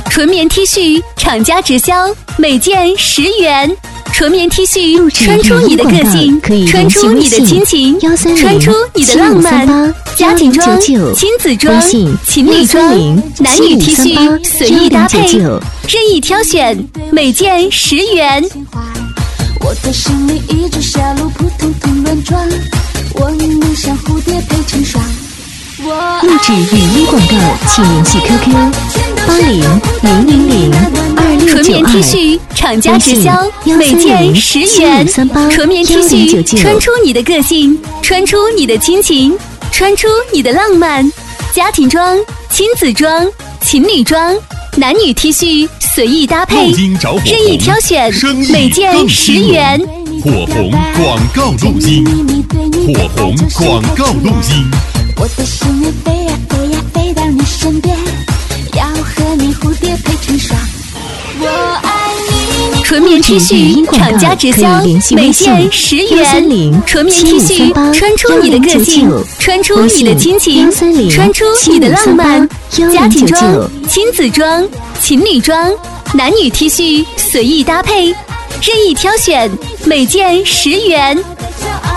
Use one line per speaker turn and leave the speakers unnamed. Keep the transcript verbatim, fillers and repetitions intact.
纯棉 T 恤厂家直销，每件十元。纯棉 T 恤穿出你的个性，穿出你的亲情，穿出你的浪漫。家庭装、亲子装、情侣装、男女 T 恤随意搭配，任意挑选，每件十元。
我的心里一直小鹿扑通通乱撞，我能像蝴蝶配成双。
录制语音广告，请联系 Q Q 八零零零零二六九二。
纯棉 T 恤厂家直销，每件十元。纯棉 T 恤穿出你的个性，穿出你的亲情，穿出你的浪漫。家庭装、亲子装、情侣装、男女 T 恤随意搭配，任意挑选，每件十元。
火红广告录音，火红广告录音。
我的心也飞呀飞呀飞到你身边，要和你蝴蝶配成双。我爱你。
纯棉 T 恤厂家直销，每件十元。纯棉 T 恤穿出你的个性，穿出你的亲情，穿出你的浪漫。家庭装、亲子装、情侣装、男女 T 恤随意搭配，任意挑选，每件十元。